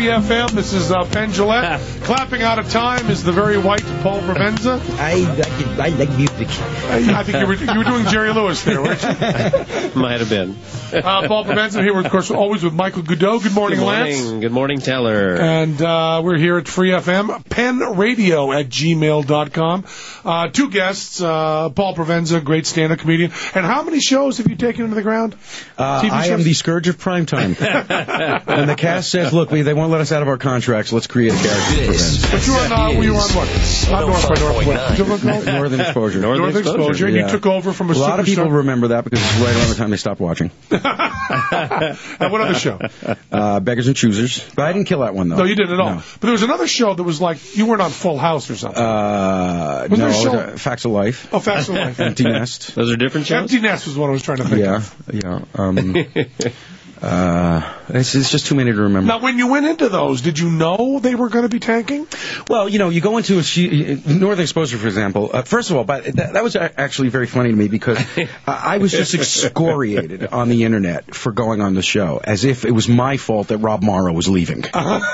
Free FM. This is Penn Jillette. Clapping out of time is the very white Paul Provenza. I like music. I think you were doing Jerry Lewis there, weren't you? Might have been. Paul Provenza here, of course, always with Michael Goudreau. Good morning, Lance. Good morning, Teller. And we're here at Free FM, penradio@gmail.com. Two guests, Paul Provenza, great stand-up comedian. And how many shows have you taken into the ground? I am the scourge of primetime. And the cast says, look, they won't let us out of our contracts. Let's create a character for them. But you were on what? Not North by Northwest. Northern Exposure. Northern Exposure. And you took over from a lot of people superstar. remember that because it's right around the time they stopped watching. And what other show? Beggars and Choosers. But I didn't kill that one, though. No, you didn't at all. No. But there was another show that was like, you weren't on Full House or something. No, there a show? Facts of Life. Oh, Facts of Life. Empty Nest. Those are different shows? Empty Nest was what I was trying to think of. It's just too many to remember. Now, when you went into those, did you know they were going to be tanking? Well, you go into Northern Exposure, for example. First of all, that was actually very funny to me because I was just excoriated on the internet for going on the show, as if it was my fault that Rob Morrow was leaving.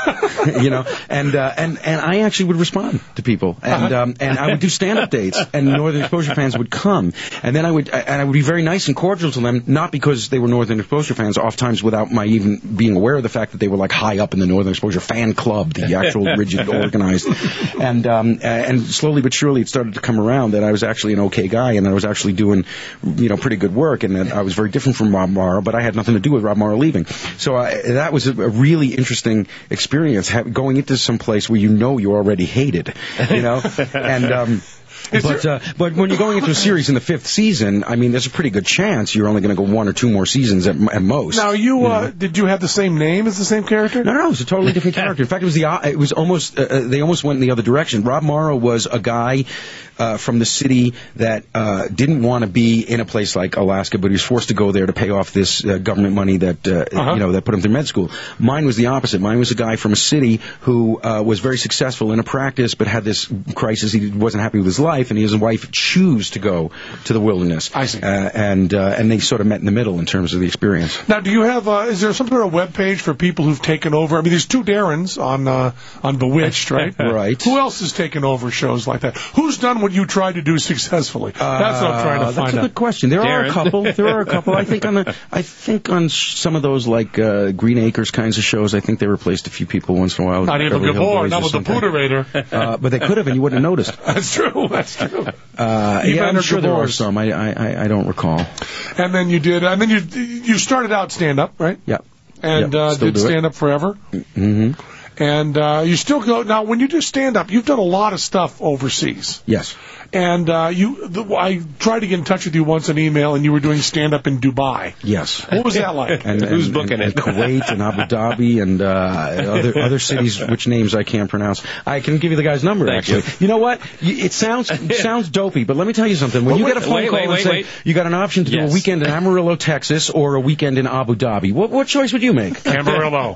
And I actually would respond to people, and I would do stand-up dates, and Northern Exposure fans would come, and then I would be very nice and cordial to them, not because they were Northern Exposure fans, oftentimes without my even being aware of the fact that they were like high up in the Northern Exposure fan club, the actual rigid organized, and slowly but surely it started to come around that I was actually an okay guy, and I was actually doing pretty good work, and that I was very different from Rob Morrow, but I had nothing to do with Rob Morrow leaving. So that was a really interesting experience, going into some place where you're already hated, and. But when you're going into a series in the 5th season, I mean, there's a pretty good chance you're only going to go 1 or 2 more seasons at most. Now, did you have the same name as the same character? No, it was a totally different character. In fact, it was almost they almost went in the other direction. Rob Morrow was a guy from the city that didn't want to be in a place like Alaska, but he was forced to go there to pay off this government money that that put him through med school. Mine was the opposite. Mine was a guy from a city who was very successful in a practice, but had this crisis. He wasn't happy with his life, and he and his wife choose to go to the wilderness. I see. And they sort of met in the middle in terms of the experience. Now, do you have? Is there some sort of web page for people who've taken over? I mean, there's 2 Darrens on Bewitched, right? Right. Who else has taken over shows like that? Who's done what you tried to do successfully? That's what I'm trying to find out. That's a good question. There are a couple. I think on some of those like Green Acres kinds of shows, I think they replaced a few people once in a while. Not even Gabor, not with the Pooderator. But they could have, and you wouldn't have noticed. That's true. I'm sure there are some. I don't recall. And then you did. And then you started out stand up, right? Yeah. And did stand up forever. Mm-hmm. And you still go now. When you do stand up, you've done a lot of stuff overseas. Yes. And I tried to get in touch with you once on email, and you were doing stand-up in Dubai. Yes. What was that like? Who's booking it? Kuwait and Abu Dhabi and other cities, which names I can't pronounce. I can give you the guy's number, actually. You know what? It sounds dopey, but let me tell you something. When you get a phone call and say you got an option to do a weekend in Amarillo, Texas, or a weekend in Abu Dhabi, what choice would you make? Amarillo.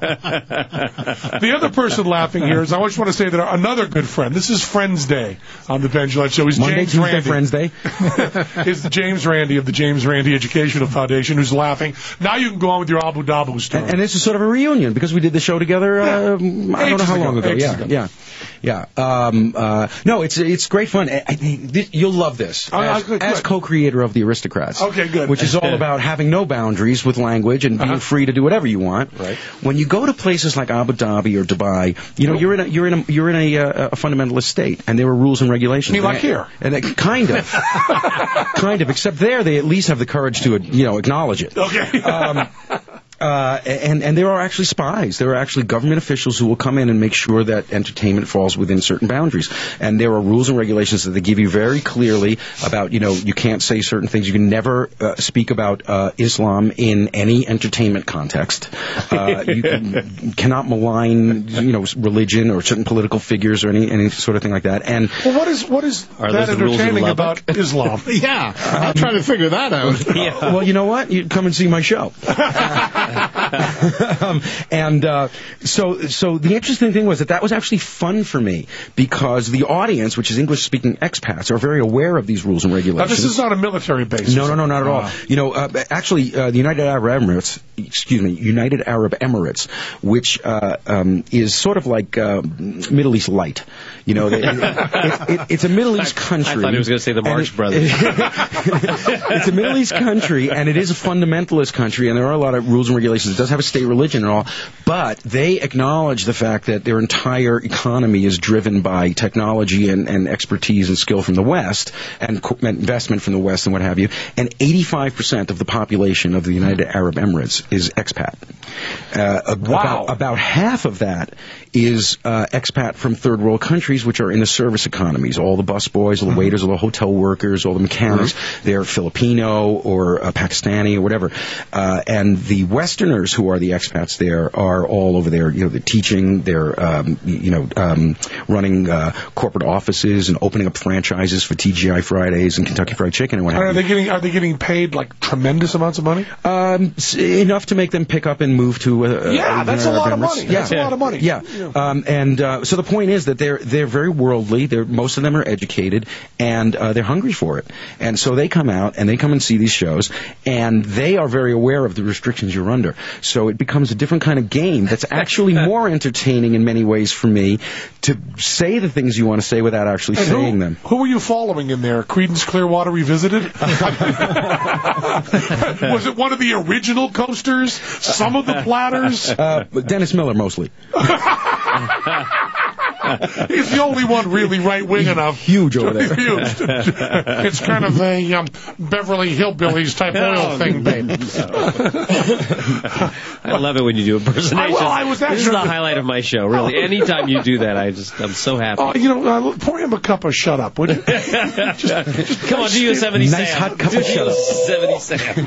The other person laughing here is, I just want to say that another good friend, this is Friends Day on the Ben Gillette Show. He's Monday, James Tuesday, Randi. Friends Day. It's James Randi of the James Randi Educational Foundation who's laughing. Now you can go on with your Abu Dhabi story. And this is sort of a reunion because we did the show together, I don't know how long ago. Yeah. No, it's great fun. You'll love this. As co-creator of The Aristocrats. Okay, good. Which is all about having no boundaries with language and being free to do whatever you want. Right. When you go to places like Abu Dhabi or Dubai, you're in a fundamentalist state, and there are rules and regulations. You mean like here? And kind of, except there they at least have the courage to acknowledge it. Okay. And there are actually spies. There are actually government officials who will come in and make sure that entertainment falls within certain boundaries. And there are rules and regulations that they give you very clearly about, you can't say certain things. You can never speak about Islam in any entertainment context. You cannot malign, religion or certain political figures or any sort of thing like that. And what is that entertaining about Islam? Yeah, I'm trying to figure that out. Well, you know what? You come and see my show. So the interesting thing was that was actually fun for me because the audience, which is English-speaking expats, are very aware of these rules and regulations. Now, this is not a military base. No, not at all. Actually, the United Arab Emirates, which is sort of like Middle East light. It's a Middle East country. I thought he was going to say the Marx Brothers. It's a Middle East country, and it is a fundamentalist country, and there are a lot of rules and regulations. It does have a state religion and all, but they acknowledge the fact that their entire economy is driven by technology and expertise and skill from the West, and investment from the West and what have you, and 85% of the population of the United Arab Emirates is expat. Wow. About half of that is expat from third world countries, which are in the service economies. All the busboys, all the waiters, all the hotel workers, all the mechanics, they're Filipino or Pakistani or whatever. And the Westerners who are the expats there are all over there. They're teaching, they're running corporate offices and opening up franchises for TGI Fridays and Kentucky Fried Chicken and what have you. Are they getting paid like tremendous amounts of money? Enough to make them pick up and move to. That's a lot of money. Yeah. That's a lot of money. Yeah. So the point is that they're very worldly. Most of them are educated, and they're hungry for it. And so they come out and they come and see these shows, and they are very aware of the restrictions you're under. So it becomes a different kind of game that's actually more entertaining in many ways for me to say the things you want to say without actually saying them. Who were you following in there? Creedence Clearwater Revisited? Was it one of the original coasters? Some of the platters? Dennis Miller, mostly. He's the only one really right-wing enough. Huge over there. Huge. It's kind of a Beverly Hillbillies type oil thing, babe. I love it when you do impersonations. This is the highlight of my show, really. Anytime you do that, I'm so happy. Pour him a cup of shut up, would you? just come on, do you a 70 nice Sam. Hot cup of shut up. 70 Sam.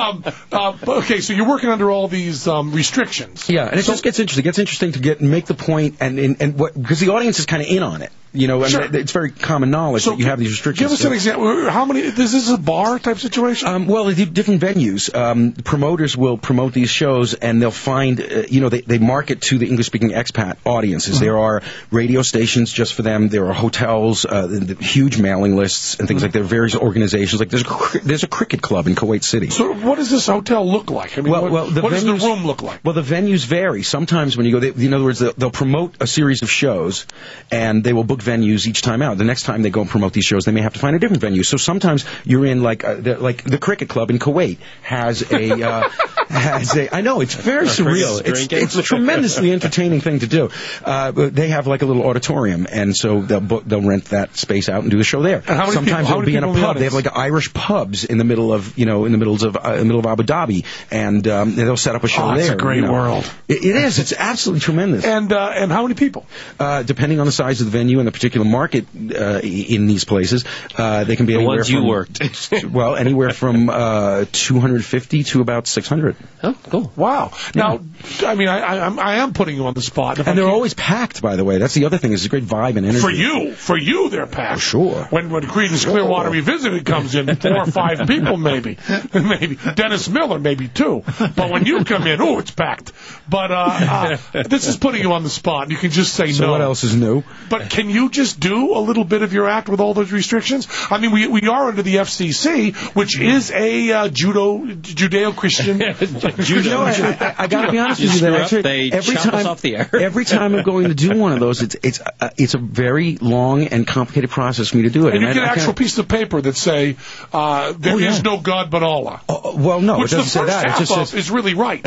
Okay, so you're working under all these restrictions. Yeah, and it just gets interesting. It gets interesting to make the point, and what, because the audience is kind of in on it. Sure. It's very common knowledge that you have these restrictions. Give us an example. How many? Is this a bar type situation? Well, they do different venues. Promoters will promote these shows, and they'll find, they market to the English-speaking expat audiences. Mm-hmm. There are radio stations just for them. There are hotels, huge mailing lists, and things like that. There are various organizations. Like there's a cricket club in Kuwait City. So what does this hotel look like? I mean, what does the room look like? Well, the venues vary. Sometimes when you go, in other words, they'll promote a series of shows, and they will book venues each time out. The next time they go and promote these shows, they may have to find a different venue. So sometimes you're in like the cricket club in Kuwait has a I know it's very surreal. It's a tremendously entertaining thing to do. They have like a little auditorium, and so they'll rent that space out and do the show there. And sometimes it'll be in a pub. They have like Irish pubs in the middle of middle of Abu Dhabi, and they'll set up a show there. It's a great world. It is. It's absolutely tremendous. And how many people? Depending on the size of the venue and the particular market in these places, they can be anywhere ones from, you worked. Well, anywhere from 250 to about 600. Oh, cool. Wow. Now, I mean, I am putting you on the spot. And they're always packed, by the way. That's the other thing. It's a great vibe and energy. For you, they're packed. Sure. When Creedence Clearwater Revisited comes in, 4 or 5 people maybe. Dennis Miller maybe 2. But when you come in, it's packed. But this is putting you on the spot. You can just say so no. What else is new? But can you just do a little bit of your act with all those restrictions? I mean, we are under the FCC, which is a Judeo-Christian. I got to be honest with you. Every time I'm going to do one of those, it's a very long and complicated process for me to do it. And you get an actual piece of paper that say there is no God but Allah. Well, no, which it doesn't say that. It just says is really right.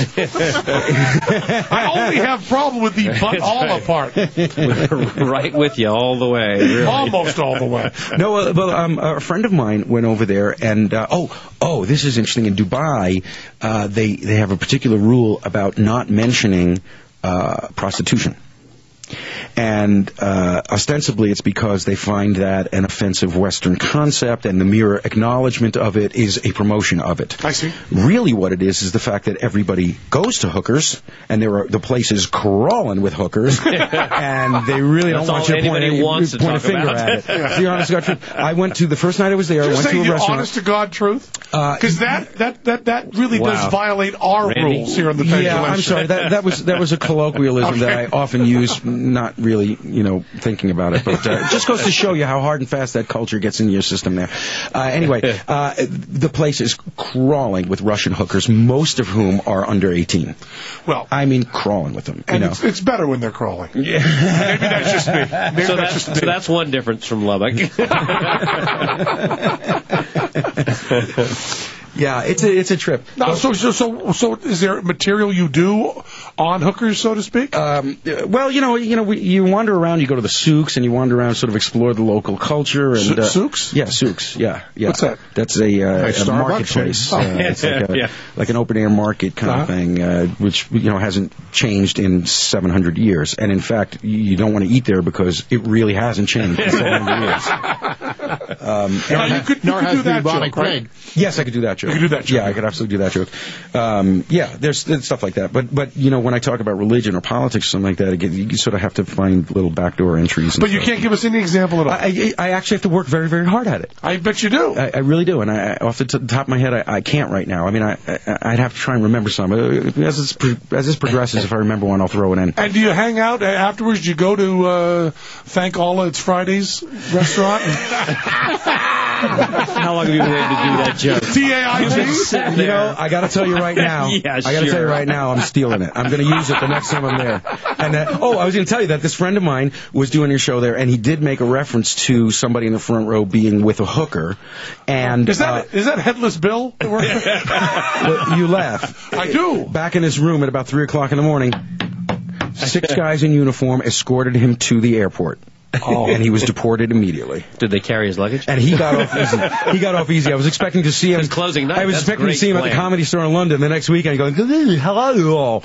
I only have problem with the but Allah part. Right with you all the way. Really. Almost all the way. No, a friend of mine went over there, and this is interesting. In Dubai, they have a particular rule about not mentioning prostitution. And ostensibly it's because they find that an offensive Western concept, and the mere acknowledgement of it is a promotion of it. I see. Really what it is the fact that everybody goes to hookers, and the place is crawling with hookers, and they really don't want you to point a finger at it. The honest to God truth. I went to, the first night I was there, I went to a restaurant. Honest to God truth? Because that really does violate our rules here on the Pendulum. Yeah, I'm sorry. That was a colloquialism that I often use, not really, thinking about it, but it just goes to show you how hard and fast that culture gets into your system there. Anyway, the place is crawling with Russian hookers, most of whom are under 18. Well, I mean, crawling with them. And it's better when they're crawling. Yeah. Maybe that's just me. So that's one difference from Lubbock. Yeah, it's a trip. No, so is there material you do on hookers, so to speak? Well, you wander around. You go to the souks, and you wander around, sort of explore the local culture. And souks? Yeah, souks. Yeah. What's that? That's a marketplace. It's like an open air market kind of thing, which hasn't changed in 700 years. And in fact, you don't want to eat there because it really hasn't changed in 700 years. You could do that joke, right? Yes, I could do that joke. You could do that joke. Yeah, I could absolutely do that joke. There's stuff like that. But when I talk about religion or politics or something like that, again, you sort of have to find little backdoor entries. But you can't give us any example at all. I actually have to work very, very hard at it. I bet you do. I really do. And off the top of my head, I can't right now. I mean, I'd have to try and remember some. As this progresses, if I remember one, I'll throw it in. And do you hang out afterwards? Do you go to Thank Allah It's Fridays restaurant? How long have you been able to do that joke? TAIG? I got to tell you right now. Tell you right now, I'm stealing it. I'm going to use it the next time I'm there. And I was going to tell you that this friend of mine was doing your show there, and he did make a reference to somebody in the front row being with a hooker. And is that Headless Bill? Well, you laugh. I do. Back in his room at about 3 o'clock in the morning, 6 guys in uniform escorted him to the airport. And he was deported immediately. Did they carry his luggage? And he got off easy. I was expecting to see him. His closing night. I was expecting to see him at the Comedy Store in London the next weekend going, hello you all.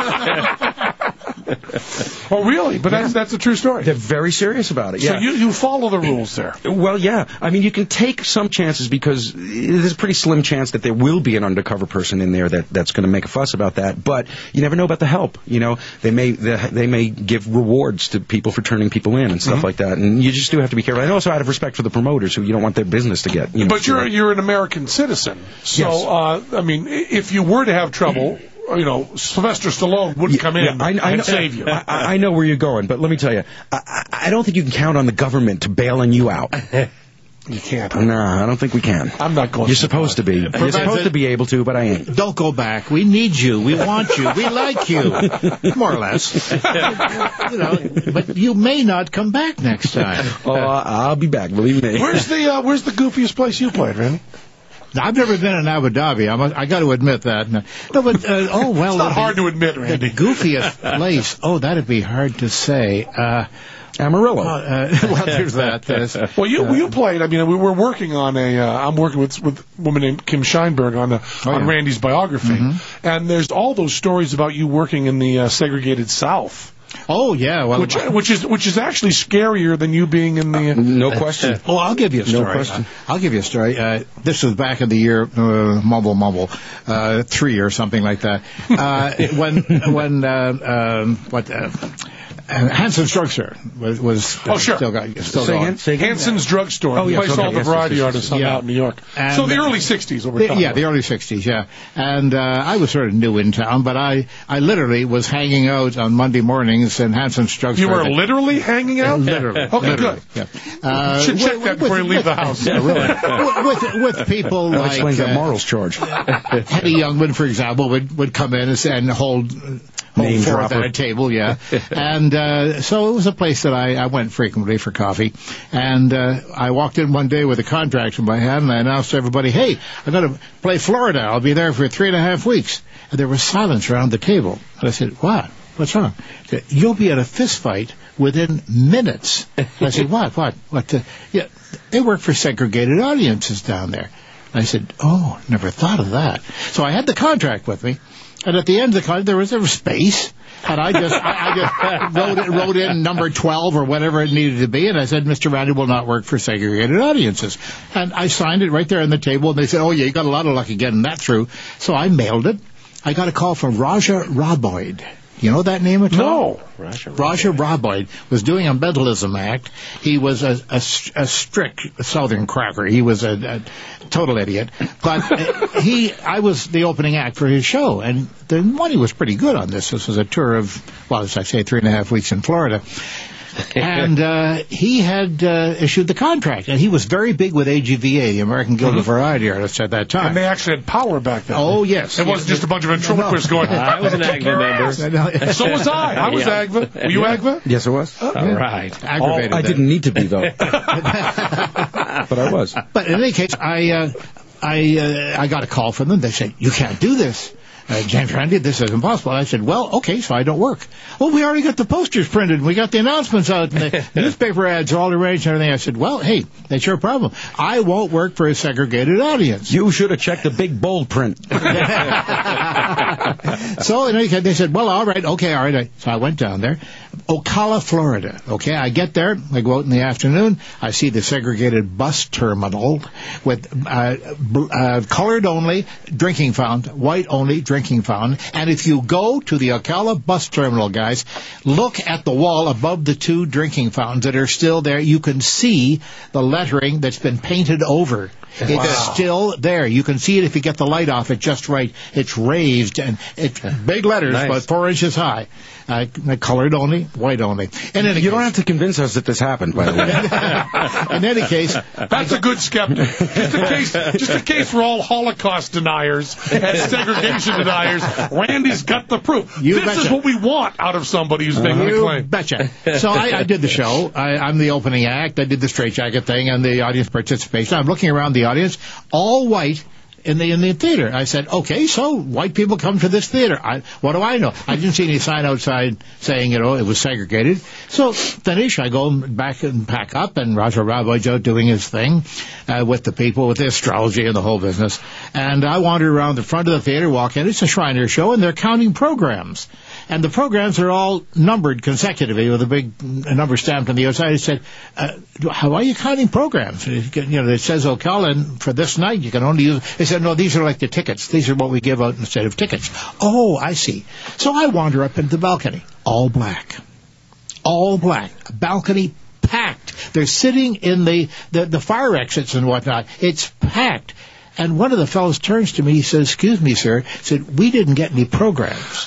Oh, really? But that's a true story. They're very serious about it, yeah. So you follow the rules there? Well, yeah. I mean, you can take some chances because there's a pretty slim chance that there will be an undercover person in there that's going to make a fuss about that. But you never know about the help. They may give rewards to people for turning people in and stuff like that. And you just do have to be careful. And also out of respect for the promoters who you don't want their business to get. But you're an American citizen. So, yes. I mean, if you were to have trouble... Sylvester Stallone wouldn't come in and save you. I know where you're going, but let me tell you, I don't think you can count on the government to bailing you out. You can't. No, I don't think we can. I'm not going. You're supposed to be. You're supposed to be able to, but I ain't. Don't go back. We need you. We want you. We like you. More or less. But you may not come back next time. Oh, I'll be back. Believe me. Where's the goofiest place you played, Randy? I've never been in Abu Dhabi. I got to admit that. No, but it's not hard to admit, Randy. The goofiest place. Oh, that'd be hard to say. Amarillo. Well, there's that. Well, you played. I mean, we were working on I'm working with a woman named Kim Scheinberg on Randy's biography, and there's all those stories about you working in the segregated South. Oh yeah, well, which is actually scarier than you being in the. No question. Oh, I'll give you a story. No question. I'll give you a story. This was back in the year 3 or something like that. Hanson's Drugstore was still going. Hanson's Drugstore. Oh, yeah. Placed all the variety artists out in New York. And, so the early 60s. What we're talking about. The early 60s, yeah. And I was sort of new in town, but I literally was hanging out on Monday mornings in Hanson's Drugstore. You were literally hanging out? Literally. Okay, literally, good. Yeah. Should check that before you leave the house. Yeah, really. with people that like... explains that morals charge. Eddie Youngman, for example, would come in and hold forth at a table, yeah. And so it was a place that I went frequently for coffee. And I walked in one day with a contract in my hand, and I announced to everybody, hey, I'm going to play Florida. I'll be there for 3.5 weeks. And there was silence around the table. And I said, what? What's wrong? He said, you'll be at a fist fight within minutes. And I said, what? Yeah, they work for segregated audiences down there. I said, oh, never thought of that. So I had the contract with me, and at the end of the contract, there was space, and I just wrote in number 12 or whatever it needed to be, and I said, Mr. Randy will not work for segregated audiences. And I signed it right there on the table, and they said, oh, yeah, you got a lot of luck getting that through. So I mailed it. I got a call from Raja Raboid. You know that name at all? No. Raja Raboid was doing a Mentalism act. He was a strict Southern cracker. He was a total idiot. But I was the opening act for his show, and the money was pretty good on this. This was a tour of, well, as I say, 3.5 weeks in Florida. And he had issued the contract, and he was very big with AGVA, the American Guild of Variety Artists, at that time. And they actually had power back then. Oh, yes. It wasn't just a bunch of ventriloquists going, I was an AGVA member. So was I. I was AGVA. Were you AGVA? Yes, I was. All right. Aggravated. I didn't need to be, though. But I was. But in any case, I got a call from them. They said, you can't do this. James Randi, this is impossible. I said, well, okay, so I don't work. Well, we already got the posters printed, and we got the announcements out, and the newspaper ads are all arranged and everything. I said, well, hey, that's your problem. I won't work for a segregated audience. You should have checked the big bold print. So in any case, they said, well, all right. So I went down there. Ocala, Florida. Okay, I get there. I go out in the afternoon. I see the segregated bus terminal with colored only drinking fountain, white only drinking fountain. And if you go to the Ocala bus terminal, guys, look at the wall above the two drinking fountains that are still there. You can see the lettering that's been painted over. It's still there. You can see it if you get the light off it just right. It's raised, and it's big letters, nice. About 4 inches high. Colored only, white only. And you don't have to convince us that this happened, by the way. In any case, that's a good skeptic. Just in case we're all Holocaust deniers and segregation deniers, Randy's got the proof. This is what we want out of somebody who's making a claim. Betcha. So I did the show. I'm the opening act. I did the straitjacket thing and the audience participation. I'm looking around the audience, all white. In the theater. I said, okay, so white people come to this theater. What do I know? I didn't see any sign outside saying, it was segregated. So finish, I go back and pack up, and Raja Raboid's out doing his thing with the people, with the astrology and the whole business. And I wandered around the front of the theater, walk in. It's a Shriner show, and they're counting programs. And the programs are all numbered consecutively with a big number stamped on the outside. I said, how are you counting programs? It says Ocala, and for this night you can only use... They said, no, these are like the tickets. These are what we give out instead of tickets. Oh, I see. So I wander up into the balcony. All black. All black. A balcony packed. They're sitting in the fire exits and whatnot. It's packed. And one of the fellows turns to me, he says, excuse me, sir. He said, we didn't get any programs.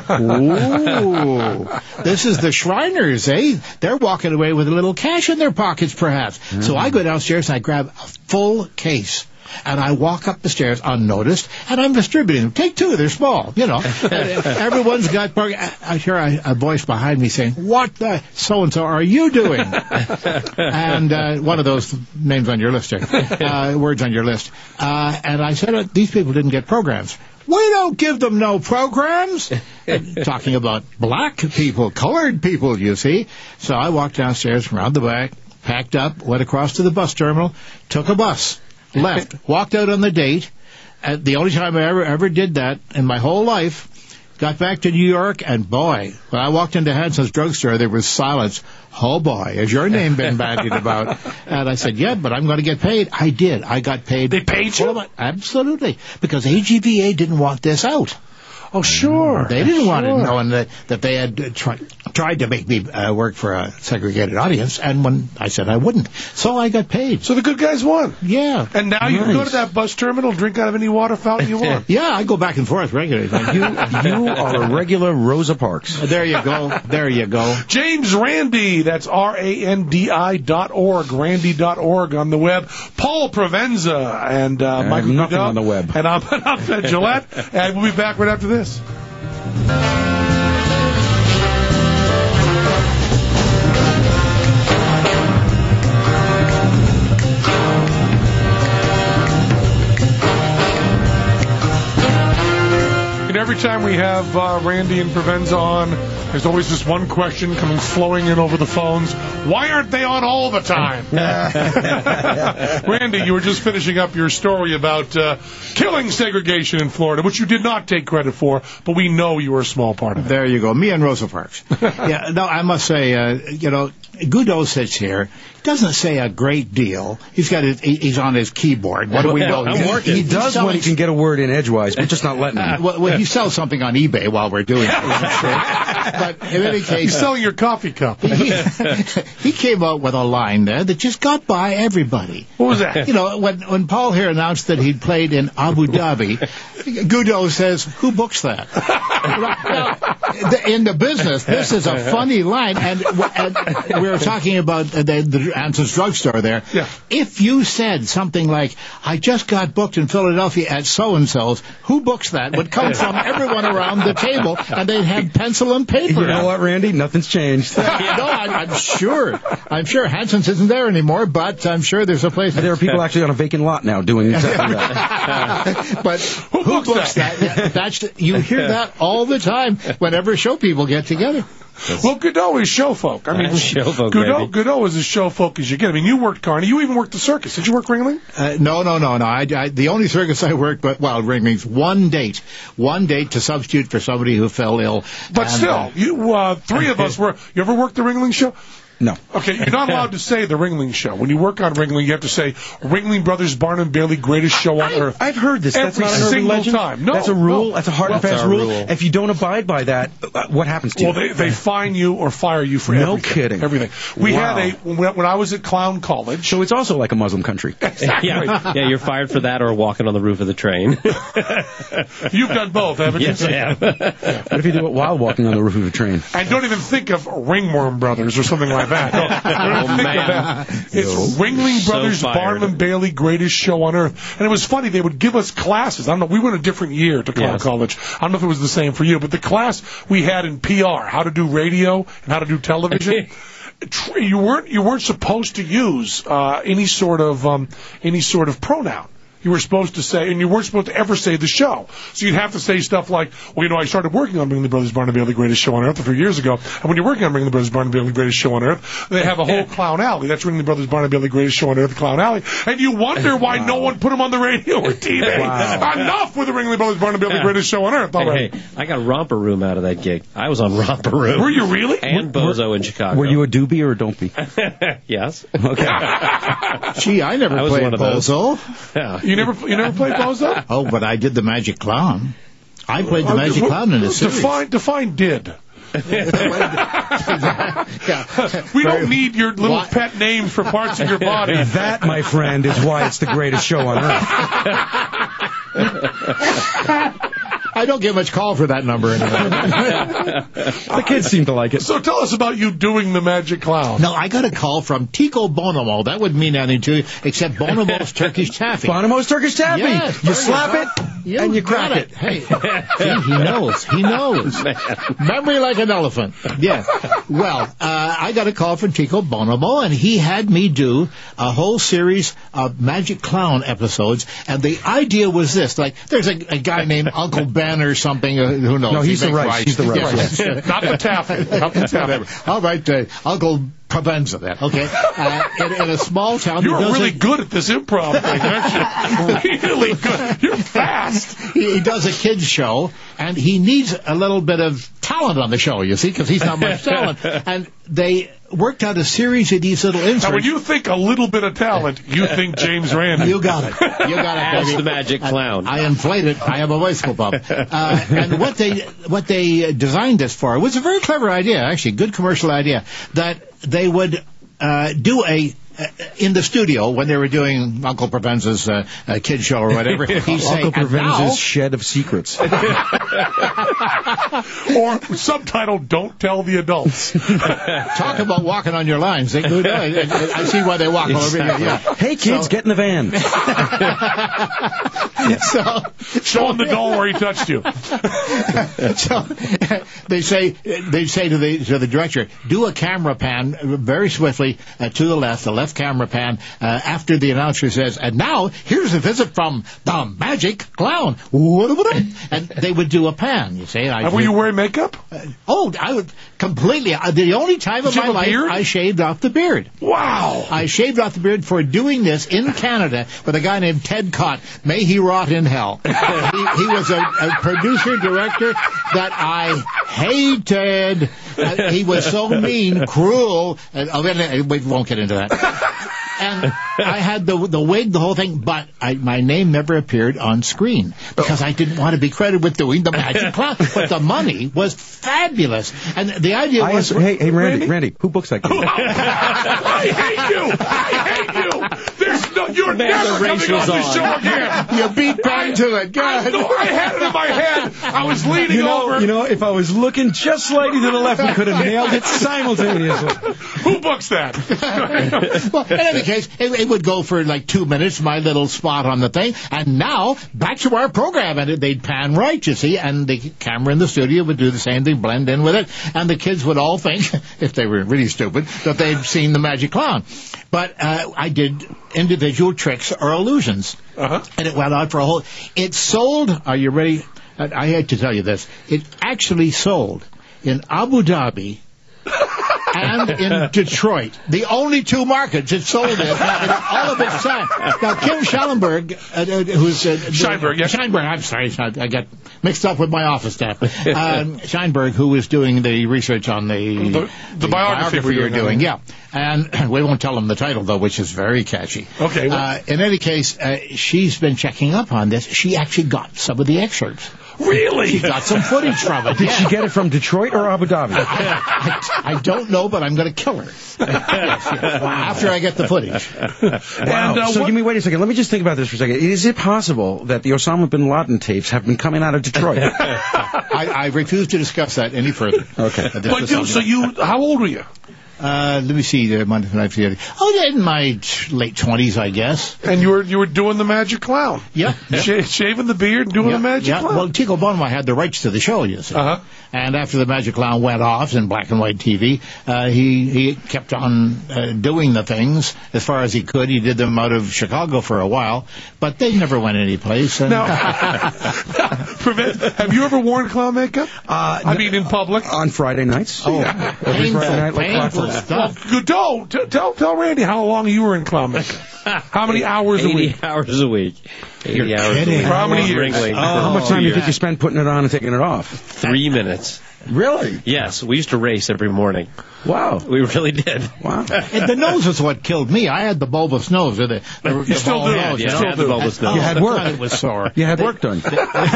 Ooh. This is the Shriners, eh? They're walking away with a little cash in their pockets, perhaps. Mm-hmm. So I go downstairs and I grab a full case. And I walk up the stairs unnoticed, and I'm distributing them. Take two, they're small, Everyone's got... I hear a voice behind me saying, what the so-and-so are you doing? And one of those names on your list there, words on your list. And I said, these people didn't get programs. We don't give them no programs. Talking about black people, colored people, you see. So I walked downstairs from around the back, packed up, went across to the bus terminal, took a bus. Left, walked out on the date. The only time I ever did that in my whole life. Got back to New York, and boy, when I walked into Hanson's drugstore, there was silence. Oh boy, has your name been bandied about? And I said, yeah, but I'm going to get paid. I did. I got paid. They paid you? Absolutely. Because AGVA didn't want this out. Oh, sure. They didn't want it knowing that they had tried to make me work for a segregated audience, and when I said I wouldn't. So I got paid. So the good guys won. Yeah. And now you can go to that bus terminal, drink out of any water fountain you want. Yeah, I go back and forth regularly. You are a regular Rosa Parks. There you go. There you go. James Randi, that's RANDI.org, Randy.org on the web. Paul Provenza and Michael nothing on the web. And I'm Gillette, and we'll be back right after this. And every time we have Randy and Provenza on, There's always this one question coming flowing in over the phones. Why aren't they on all the time? Randy, you were just finishing up your story about killing segregation in Florida, which you did not take credit for, but we know you were a small part of it. There you go. Me and Rosa Parks. Yeah, no, I must say, Goudeau sits here, doesn't say a great deal. He's on his keyboard. What do we know? He does when he can get a word in edgewise, but just not letting him. Well, he sells something on eBay while we're doing it. But in any case... He's selling your coffee cup. He came out with a line there that just got by everybody. What was that? When Paul here announced that he'd played in Abu Dhabi, Goudeau says, who books that? In the business, this is a funny line, and we were talking about the Anson's drugstore there. Yeah. If you said something like, I just got booked in Philadelphia at so-and-so's, who books that? Would come from everyone around the table, and they'd have pencil and paper. You know what, Randy? Nothing's changed. No, I'm sure. I'm sure Hanson's isn't there anymore, but I'm sure there's a place. There are people actually on a vacant lot now doing exactly that. But who books that? Yeah, you hear that all the time whenever show people get together. Well, Goudeau is show folk. I mean, Goudeau is as show folk as you get. I mean, you worked Carney. You even worked the circus. Did you work Ringling? No. The only circus I worked, Ringling's one date to substitute for somebody who fell ill. But still, three of us were. You ever worked the Ringling show? No. Okay, you're not allowed to say the Ringling Show. When you work on Ringling, you have to say Ringling Brothers, Barnum Bailey, greatest show on earth. I've heard this. Every That's not an single urban legend? time. No, that's a rule. No. That's a hard and fast rule. If you don't abide by that, what happens to you? Well, they fine you or fire you for everything. No kidding. Everything. We had when I was at Clown College. So it's also like a Muslim country. Exactly. Yeah, you're fired for that or walking on the roof of the train. You've done both, haven't you? Yes, I have. What if you do it while walking on the roof of a train? And don't even think of Ringworm Brothers or something like that. No. It's Ringling Brothers, Barnum Bailey, greatest show on earth. And it was funny, they would give us classes. I don't know, we went a different year to Clown College. I don't know if it was the same for you, but the class we had in PR, how to do radio and how to do television, you weren't supposed to use any sort of pronoun. You were supposed to say, and you weren't supposed to ever say the show. So you'd have to say stuff like, I started working on Ringling Brothers, Barnum Bailey, greatest show on earth a few years ago. And when you're working on Ringling Brothers, Barnum Bailey, greatest show on earth, they have a whole Clown Alley. That's Ringling Brothers, Barnum Bailey, greatest show on earth, Clown Alley. And you wonder why no one put them on the radio or TV. Wow. Enough with the Ringling Brothers, Barnum Bailey, greatest show on earth. Hey, I got Romper Room out of that gig. I was on Romper Room. Were you really? And Bozo in Chicago. Were you a doobie or a don't be? Yes. Okay. Gee, I never played Bozo. Yeah. You never played Bozo? Oh, but I did the Magic Clown. I played the Magic Clown in a series. Define did. We don't need your little pet names for parts of your body. That, my friend, is why it's the greatest show on earth. I don't get much call for that number anymore. The kids seem to like it. So tell us about you doing the Magic Clown. No, I got a call from Tico Bonomo. That wouldn't mean anything to you, except Bonomo's Turkish Taffy. Bonomo's Turkish Taffy. Yes, you slap it, and you crack it. Hey, he knows. He knows. Memory like an elephant. Yeah. Well, I got a call from Tico Bonomo, and he had me do a whole series of Magic Clown episodes, and the idea was this. Like, there's a guy named Uncle Ben or something. Who knows? No, he's the rice. He's the rice. Yeah. Not the taffy. Not the taffy. All right, Uncle Provenza then. Okay. In a small town. You're really good at this improv thing, aren't you? Really good. You're fast. He does a kids show, and he needs a little bit of talent on the show, you see, because he's not much talent. And they worked out a series of these little inserts. Now, when you think a little bit of talent, you think James Randi. You got it. As the Magic Clown. I inflate it. I have a bicycle pump. And what they designed this for was a very clever idea, actually, good commercial idea, that they would do in the studio when they were doing Uncle Provenza's kid show or whatever. He'd say, Uncle Provenza's Shed of Secrets. Or subtitle, Don't Tell the Adults. Talk about walking on your lines. I see why they walk over here. Yeah. Hey, kids, get in the van. Show him the doll where he touched you. So they say to the director, do a camera pan very swiftly to the left camera pan after the announcer says, and now here's a visit from the Magic Clown. And they would do a pan, you see. Were you wearing makeup? I would completely. The only time of my life I shaved off the beard. Wow. I shaved off the beard for doing this in Canada with a guy named Ted Cott. May he rot in hell. He was a producer, director that I hated. He was so mean, cruel. We won't get into that. And I had the wig, the whole thing, but my name never appeared on screen because I didn't want to be credited with doing the Magic Clown. But the money was fabulous. And the idea was... Hey, Randy, who books that game? I hate you! You're never coming on the show again! You beat back to it. God. I had it in my head. I was leaning over. You know, if I was looking just slightly to the left, we could have nailed it simultaneously. Who books that? Well, in any case, it would go for like 2 minutes, my little spot on the thing, and now back to our program, and they'd pan right, you see, and the camera in the studio would do the same thing, blend in with it, and the kids would all think, if they were really stupid, that they'd seen the Magic Clown. But I did individual tricks or illusions, and it went on for a whole... It sold... Are you ready? I hate to tell you this. It actually sold in Abu Dhabi and in Detroit, the only two markets it sold in all of its time. Now, Kim Schallenberg, who's... Scheinberg, yes. Scheinberg, I'm sorry, I got mixed up with my office staff. Scheinberg, who was doing the research on the biography we were doing, yeah. And we won't tell them the title, though, which is very catchy. Okay. Well. In any case, she's been checking up on this. She actually got some of the excerpts. Really? She got some footage from it. Did she get it from Detroit or Abu Dhabi? I don't know, but I'm going to kill her. Yes. After I get the footage. Wow. So wait a second. Let me just think about this for a second. Is it possible that the Osama bin Laden tapes have been coming out of Detroit? I refuse to discuss that any further. Okay. But how old were you? Let me see. In my late 20s, I guess. And you were doing the Magic Clown. Yeah. Shaving the beard and doing the Magic Clown. Well, Tico Bonema had the rights to the show, you see. And after the Magic Clown went off in black and white TV, he kept on doing the things as far as he could. He did them out of Chicago for a while, but they never went anyplace. And now, have you ever worn clown makeup? I mean, in public? On Friday nights. Oh, yeah. Every Friday night, like painful stuff. Well, tell Randy how long you were in clown makeup. How many hours a week? 80 hours a week. 80 hours a week. For how many years? How much time do you think you spent putting it on and taking it off? 3 minutes. Really? Yes, we used to race every morning. Wow. We really did. Wow. And the nose is what killed me. I had the bulbous nose. You still do. Yeah, you had the bulbous nose. You had work. It was sore. You had work done.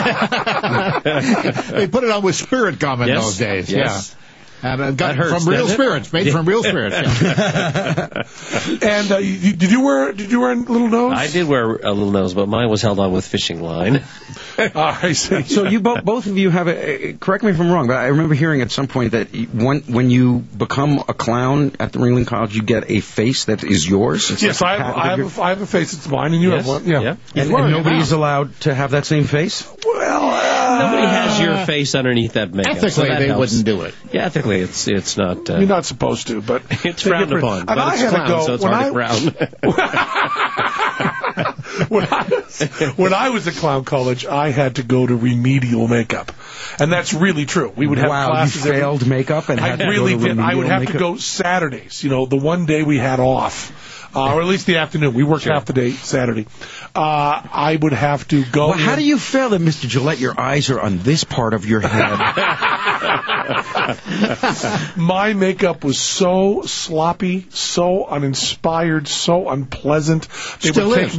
They put it on with spirit gum in those days. Yes. Yeah. And got hurts, from real spirits, made from real spirits. Yeah. And did you wear a little nose? I did wear a little nose, but mine was held on with fishing line. I see. So you both of you have correct me if I'm wrong, but I remember hearing at some point that when you become a clown at the Ringling College, you get a face that is yours. Yes, I have a face that's mine, and you have one. Yeah. And nobody's allowed to have that same face? Well, nobody has your face underneath that makeup. Ethically, they wouldn't do it. Yeah, ethically, it's not. You're not supposed to, but it's frowned upon. And I had to go so it's hard to frown. When I was at clown college, I had to go to remedial makeup, and that's really true. We would have classes. You failed makeup, and had to go to remedial I would have makeup? to go Saturdays. The one day we had off. Or at least the afternoon. We worked half the day Saturday. I would have to go. Well, how do you feel that, Mr. Gillette, your eyes are on this part of your head? My makeup was so sloppy, so uninspired, so unpleasant. They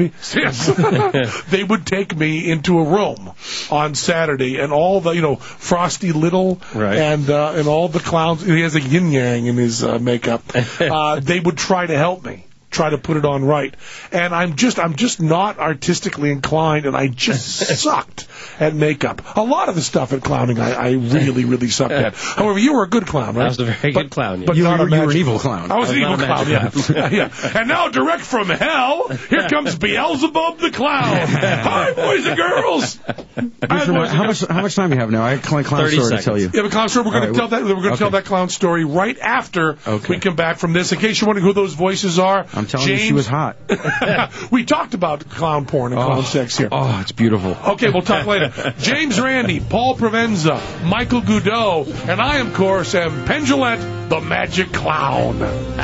would take me into a room on Saturday, and all the, Frosty Little and all the clowns. He has a yin yang in his makeup. They would try to help me. try to put it on right. And I'm just not artistically inclined, and I just sucked at makeup. A lot of the stuff at clowning I really, really sucked at. However, you were a good clown, right? I was a very good clown. Yeah. But you not were an evil clown. clown. I was an evil clown, yeah. And now, direct from hell, here comes Beelzebub the Clown. Hi, boys and girls. How much time do you have now? I have a clown story to tell you. Yeah, a clown story. We're going to tell that. We're going to tell that clown story right after we come back from this. In case you're wondering who those voices are, I'm telling you, she was hot. We talked about clown porn and clown sex here. Oh, it's beautiful. Okay, we'll talk later. James Randi, Paul Provenza, Michael Goudeau, and I, of course, am Penn Jillette, the Magic Clown.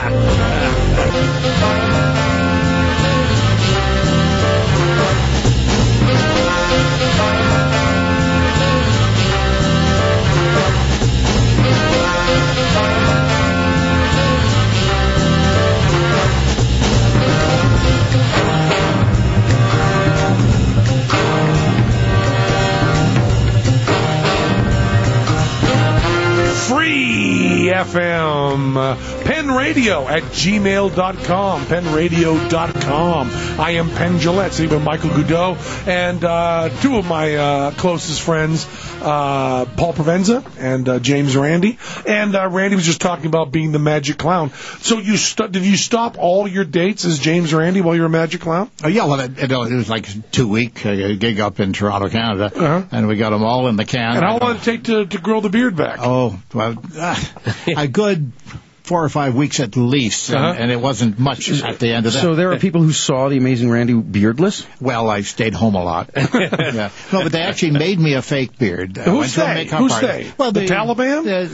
Free FM, Penn Radio at gmail.com, PennRadio.com. I am Penn Jillette, sitting with Michael Goudeau, and two of my closest friends, Paul Provenza and James Randi. And Randy was just talking about being the Magic Clown. So did you stop all your dates as James Randi while you were a Magic Clown? Yeah, well, it was like 2-week gig up in Toronto, Canada, and we got them all in the can. And how long did it take to grow the beard back? Oh, well, a good 4 or 5 weeks at least, and it wasn't much at the end of that. So there are people who saw the Amazing Randy beardless? Well, I stayed home a lot. Yeah. No, but they actually made me a fake beard. Who's they? Who's they? Well, the Taliban?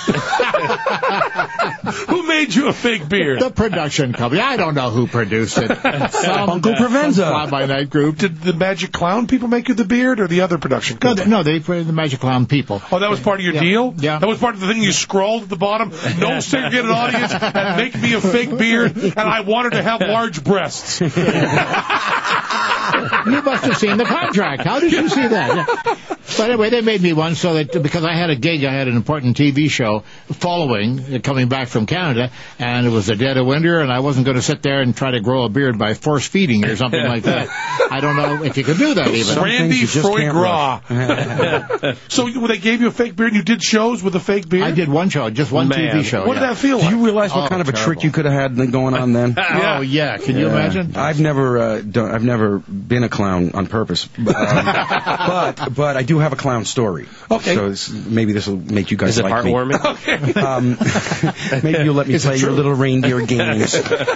Who made you a fake beard? The production company. I don't know who produced it. Uncle Provenza. Fly-by-night group. Did the Magic Clown people make you the beard, or the other production company? No, they put the Magic Clown people. Oh, that was part of your deal? Yeah. That was part of the thing you scrolled at the bottom? No segregated audience, and make me a fake beard, and I wanted to have large breasts. You must have seen the contract. How did you see that? Yeah. But anyway, they made me one so that because I had a gig, I had an important TV show following, coming back from Canada, and it was the dead of winter, and I wasn't going to sit there and try to grow a beard by force feeding or something like that. I don't know if you could do that even. Randy Freud-Gras. So they gave you a fake beard and you did shows with a fake beard? I did one show, just one TV show. What did that feel like? Do you realize what kind of a trick you could have had going on then? Oh, yeah. Can you imagine? I've never been a clown on purpose. But I do have a clown story. Okay. So maybe this will make you guys like me. Is it heartwarming? Okay. Maybe you'll let me play your little reindeer games.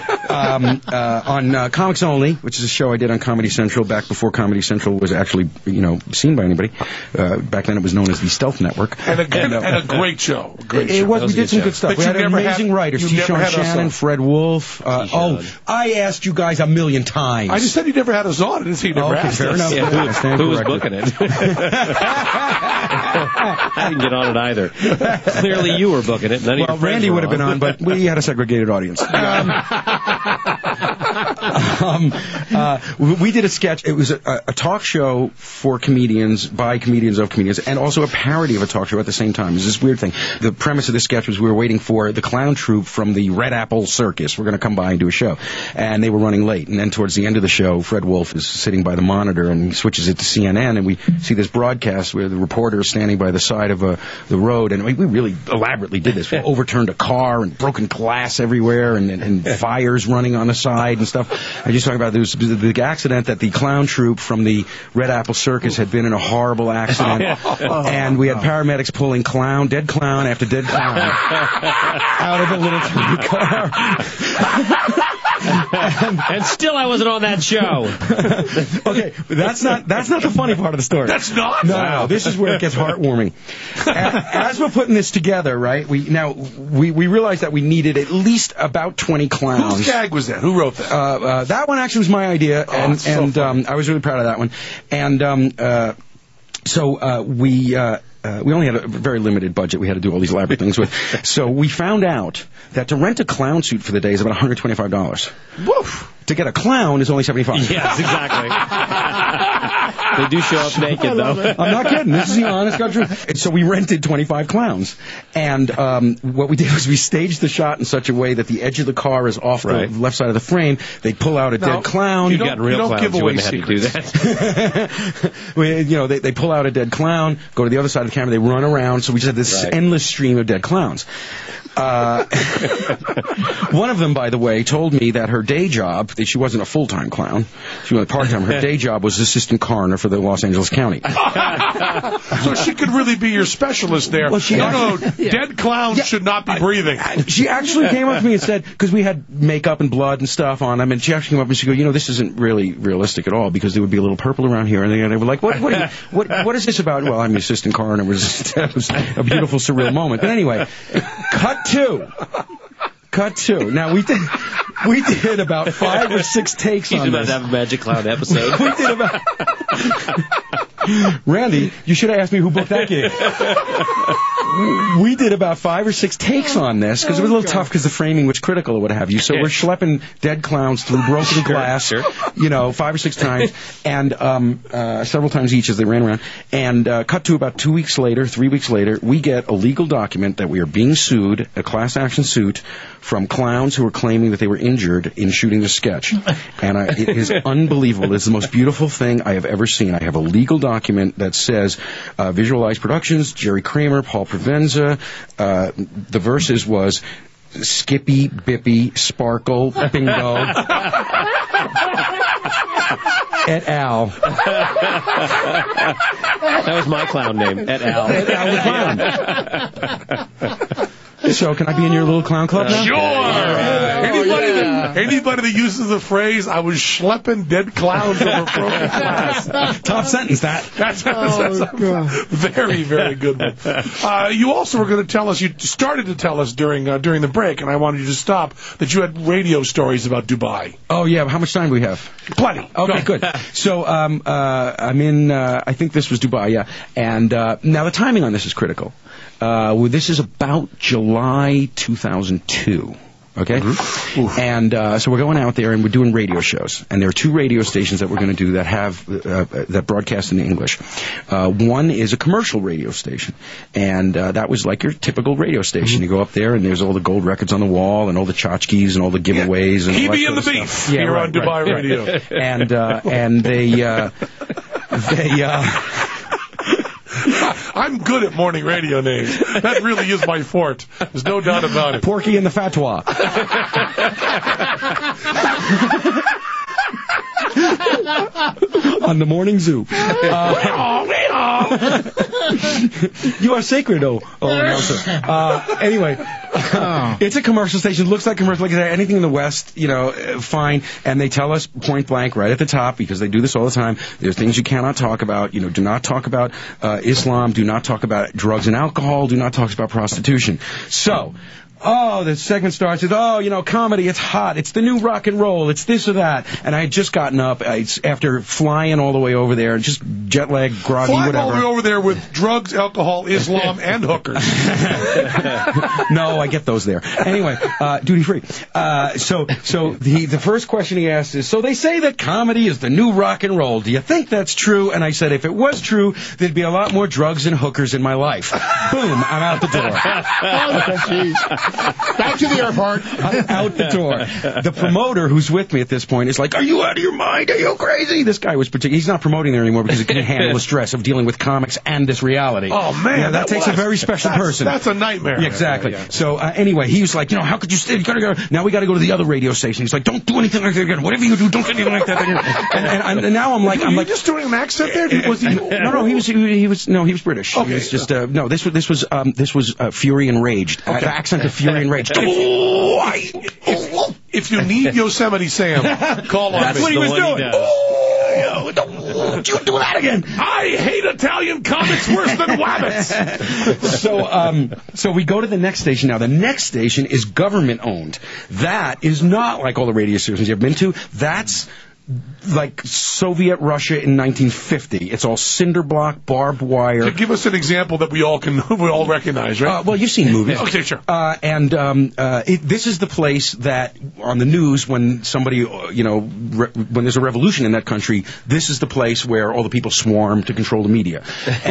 On Comics Only, which is a show I did on Comedy Central back before Comedy Central was actually, seen by anybody. Back then it was known as the Stealth Network. And a great show. It was. We did some good stuff. We had amazing writers. T. Sean Shannon, Fred Wolf. I asked you guys a million times. I just said you never had us on. I didn't say you never asked fair us. Enough. Yeah, who was booking it? I didn't get on it either. Clearly you were booking it. Well, Randy would have been on, but we had a segregated audience. We did a sketch. It was a talk show for comedians, by comedians of comedians, and also a parody of a talk show at the same time. It was this weird thing. The premise of the sketch was we were waiting for the clown troupe from the Red Apple Circus. We're going to come by and do a show. And they were running late. And then towards the end of the show, Fred Wolf is sitting by the monitor, and he switches it to CNN, and we see this broadcast where the reporter is standing by the side of the road. And we really elaborately did this. We overturned a car and broken glass everywhere and fires running on the side and stuff. I just talking about there was the big accident that the clown troupe from the Red Apple Circus had been in a horrible accident, and we had paramedics pulling dead clown after dead clown out of a little tiny car. And still I wasn't on that show. Okay, but that's not the funny part of the story. That's not? No, this is where it gets heartwarming. As we're putting this together, right, we realized that we needed at least about 20 clowns. Whose gag was that? Who wrote that? That one actually was my idea, and I was really proud of that one. And so we only had a very limited budget. We had to do all these elaborate things with. So we found out that to rent a clown suit for the day is about $125. Woof. To get a clown is only $75. Yes, exactly. They do show up naked, though. I'm not kidding. This is the honest God truth. And so we rented 25 clowns. And what we did was we staged the shot in such a way that the edge of the car is off the left side of the frame. They pull out a dead clown. You got real clowns. You wouldn't have to do that. They pull out a dead clown, go to the other side of the camera, they run around. So we just had this endless stream of dead clowns. One of them, by the way, told me that her day job, she wasn't a full-time clown, she was part-time. Her day job was assistant coroner for the Los Angeles County. So she could really be your specialist there. Well, dead clowns should not be breathing. She actually came up to me and said, because we had makeup and blood and stuff on them, and she actually came up and she go, this isn't really realistic at all, because there would be a little purple around here, and they were like, what is this about? Well, I'm the assistant coroner. It was a beautiful, surreal moment. But anyway, Cut two. Now we did about 5 or 6 takes on this. He's about to have a Magic Clown episode. We did about. Randy, you should have asked me who booked that gig. We did about 5 or 6 takes on this because it was a little tough because the framing was critical or what have you. So we're schlepping dead clowns through broken glass, 5 or 6 times, and several times each as they ran around. And cut to about 3 weeks later, we get a legal document that we are being sued, a class action suit, from clowns who are claiming that they were injured in shooting the sketch. And it is unbelievable. It's the most beautiful thing I have ever seen. I have a legal document that says Visualize Productions, Jerry Kramer, Paul Provenza. The verses was Skippy, Bippy, Sparkle, Bingo, et al. That was my clown name, et al. Et al. The clown. So, can I be in your little clown club now? Sure! Anybody that uses the phrase, I was schlepping dead clowns over broken glass. Top sentence, that. That's a very, very good one. You also were going to tell us, you started to tell us during the break, and I wanted you to stop, that you had radio stories about Dubai. Oh, yeah. How much time do we have? Plenty. Okay, good. So, I'm in, I think this was Dubai, yeah. And now the timing on this is critical. This is about July 2002. Okay? Mm-hmm. And so we're going out there and we're doing radio shows. And there are 2 radio stations that we're going to do that have that broadcast in English. One is a commercial radio station. And that was like your typical radio station. Mm-hmm. You go up there and there's all the gold records on the wall and all the tchotchkes and all the giveaways. And PB and the Beef here on Dubai Radio. And they I'm good at morning radio names. That really is my fort. There's no doubt about it. Porky and the Fatwa. On the morning zoo. You are sacred, oh announcer. Anyway, it's a commercial station. It looks like commercial. Like anything in the West, fine. And they tell us point blank right at the top, because they do this all the time. There's things you cannot talk about. Do not talk about Islam. Do not talk about drugs and alcohol. Do not talk about prostitution. So, the segment starts with, comedy, it's hot, it's the new rock and roll, it's this or that. And I had just gotten up after flying all the way over there, just jet lag, groggy, flying whatever. All the way over there with drugs, alcohol, Islam, and hookers. No, I get those there. Anyway, duty free. So the first question he asked is, so they say that comedy is the new rock and roll. Do you think that's true? And I said, if it was true, there'd be a lot more drugs and hookers in my life. Boom, I'm out the door. Jeez. Back to the airport. I'm out the door. The promoter who's with me at this point is like, are you out of your mind? Are you crazy? This guy was he's not promoting there anymore because he can't handle the stress of dealing with comics and this reality. Oh, man. Yeah, that takes a very special person. That's a nightmare. Yeah, exactly. Yeah. So, anyway, he was like, how could you stay? You gotta go. Now we got to go to the other radio station. He's like, don't do anything like that again. Whatever you do, don't do anything like that again. And now I'm like, just doing an accent there? Was he? No, he was British. Okay. He was just, this was Fury and Rage. Okay. Accent of Fury and Rage. If you need Yosemite Sam, call on me. That's what he was doing. Don't you do that again. I hate Italian comics worse than wabbits. So we go to the next station now. The next station is government owned. That is not like all the radio stations you've been to. That's like Soviet Russia in 1950. It's all cinder block, barbed wire. Give us an example that we all recognize, right? Well, you've seen movies. Okay, sure. This is the place that on the news when somebody, when there's a revolution in that country, this is the place where all the people swarm to control the media.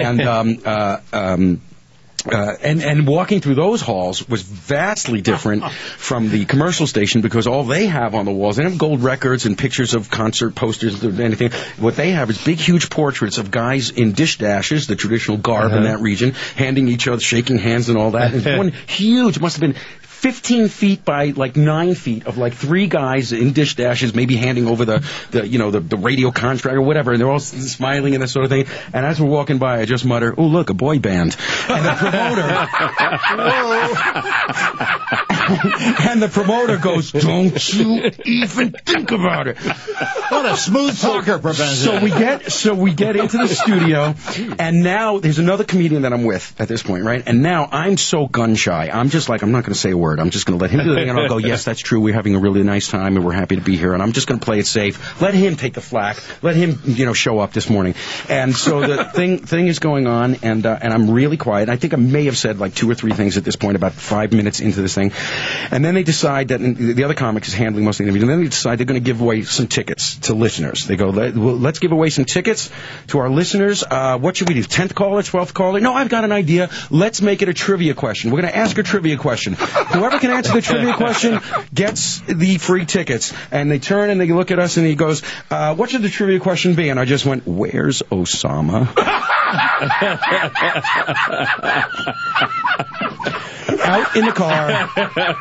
And walking through those halls was vastly different from the commercial station because all they have on the walls, they don't have gold records and pictures of concert posters or anything. What they have is big, huge portraits of guys in dish dashes, the traditional garb in that region, handing each other, shaking hands and all that. And one huge, must have been 15 feet by like 9 feet of like 3 guys in dish dashes, maybe handing over the radio contract or whatever, and they're all smiling and that sort of thing. And as we're walking by, I just mutter, "Oh, look, a boy band." And the promoter goes, "Don't you even think about it." What a smooth talker, Professor. So we get into the studio, and now there's another comedian that I'm with at this point, right? And now I'm so gun shy. I'm just like, I'm not going to say a word. I'm just going to let him do the thing, and I'll go, "Yes, that's true. We're having a really nice time, and we're happy to be here." And I'm just going to play it safe. Let him take the flak. Let him, show up this morning. And so the thing is going on, and I'm really quiet. I think I may have said like 2 or 3 things at this point, about 5 minutes into this thing. And then they decide that the other comic is handling most of the interview. And then they decide they're going to give away some tickets to listeners. They go, "Let's give away some tickets to our listeners. What should we do? 10th caller, 12th caller? No, I've got an idea. Let's make it a trivia question. We're going to ask a trivia question. Whoever can answer the trivia question gets the free tickets." And they turn and they look at us and he goes, "What should the trivia question be?" And I just went, "Where's Osama?" Out in the car.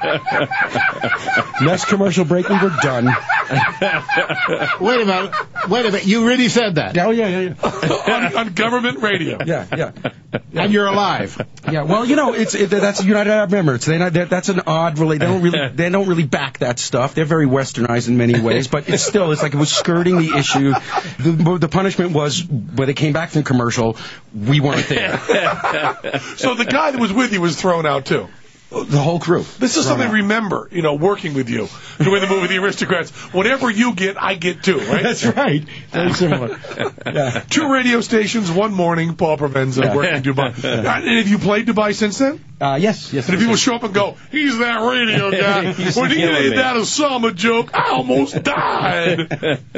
Next commercial break and we're done. Wait a minute. You really said that? Oh, yeah. on government radio. Yeah. And you're alive. Yeah, well, that's United Arab Emirates. That's an odd they don't really back that stuff. They're very westernized in many ways, but it's like it was skirting the issue. The punishment was when they came back from commercial, we weren't there. So the guy that was with you was thrown out too. The whole crew. This is something I remember, working with you. Doing the movie The Aristocrats. Whatever you get, I get too, right? That's right. Very similar. Yeah. 2 radio stations, 1 morning, Paul Provenza working in Dubai. And have you played Dubai since then? Yes. And if people show up and go, "He's that radio guy. When he made that Osama joke, I almost died."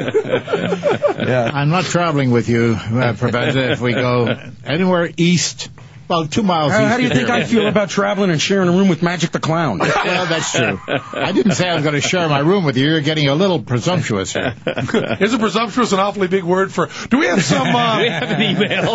I'm not traveling with you, Provenza, if we go anywhere east. About 2 miles east. How do you think I feel about traveling and sharing a room with Magic the Clown? Well, that's true. I didn't say I was going to share my room with you. You're getting a little presumptuous here. Isn't presumptuous an awfully big word for... Do we have some... Do we have an email?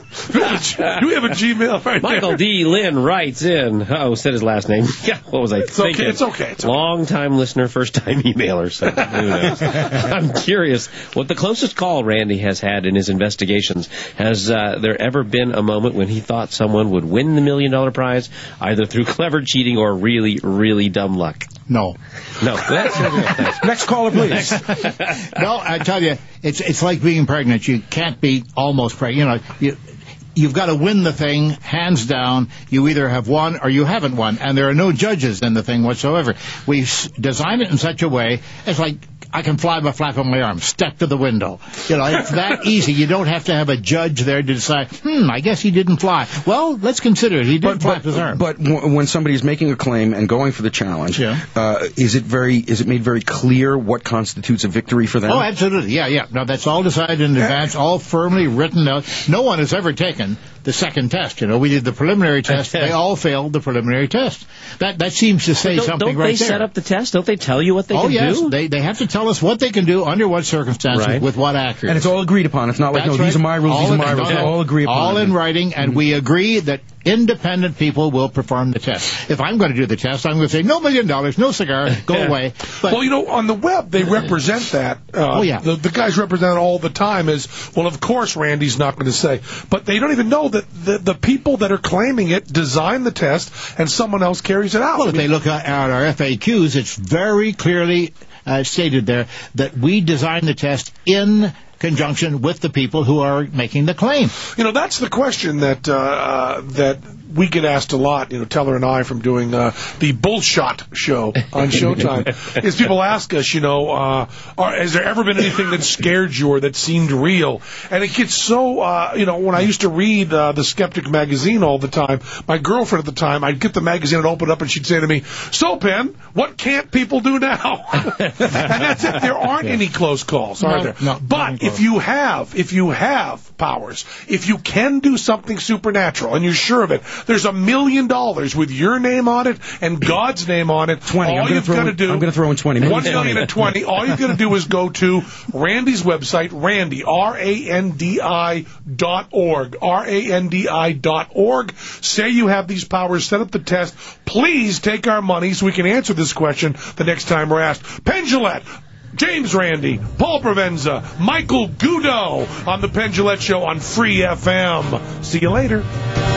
Do we have a Gmail right Michael there? D. Lynn writes in... said his last name. What was I thinking? It's okay. Long-time listener, first-time emailer. So who knows? I'm curious what the closest call Randy has had in his investigations. Has there ever been a moment when he thought someone would win the $1 million prize, either through clever cheating or really, really dumb luck? No. Next caller, please. No, I tell you, it's like being pregnant. You can't be almost pregnant. You've got to win the thing, hands down. You either have won or you haven't won, and there are no judges in the thing whatsoever. We've designed it in such a way, it's like I can fly by flap of my arm, step to the window. It's that easy. You don't have to have a judge there to decide, I guess he didn't fly. Well, let's consider it. He did flap his arm. But when somebody is making a claim and going for the challenge, is it made very clear what constitutes a victory for them? Oh, absolutely. Yeah. No, that's all decided in advance, all firmly written out. No one has ever taken the second test. We did the preliminary test. They all failed the preliminary test. That seems to say something right there. Don't they set up the test? Don't they tell you what they can do? Oh, yes. They have to tell us what they can do, under what circumstances, with what accuracy. And it's all agreed upon. It's not like, these are my rules, these are my rules. They all agree upon all in writing, and we agree that independent people will perform the test. If I'm going to do the test, I'm going to say, no $1 million, no cigar, go away. But, well, on the web, they represent that. The guys represent it all the time as, well, of course Randy's not going to say. But they don't even know that the people that are claiming it design the test and someone else carries it out. Well, if they look at our FAQs, it's very clearly stated there that we designed the test in conjunction with the people who are making the claim. That's the question that we get asked a lot, Teller and I, from doing the Bullshot show on Showtime, is people ask us, has there ever been anything that scared you or that seemed real? And it gets so, when I used to read the Skeptic magazine all the time, my girlfriend at the time, I'd get the magazine and open it up and she'd say to me, "So, Penn, what can't people do now?" And that's it. There aren't any close calls, are there? No, but if you have powers, if you can do something supernatural and you're sure of it, there's $1 million with your name on it and God's name on it. 20. All you've got to do. I'm going to throw in 20. $1,020,000. All you've got to do is go to Randy's website, Randy, RANDI.org, RANDI.org. Say you have these powers, set up the test. Please take our money so we can answer this question the next time we're asked. Penn Jillette, James Randi, Paul Provenza, Michael Goudeau on the Penn Jillette Show on Free FM. See you later.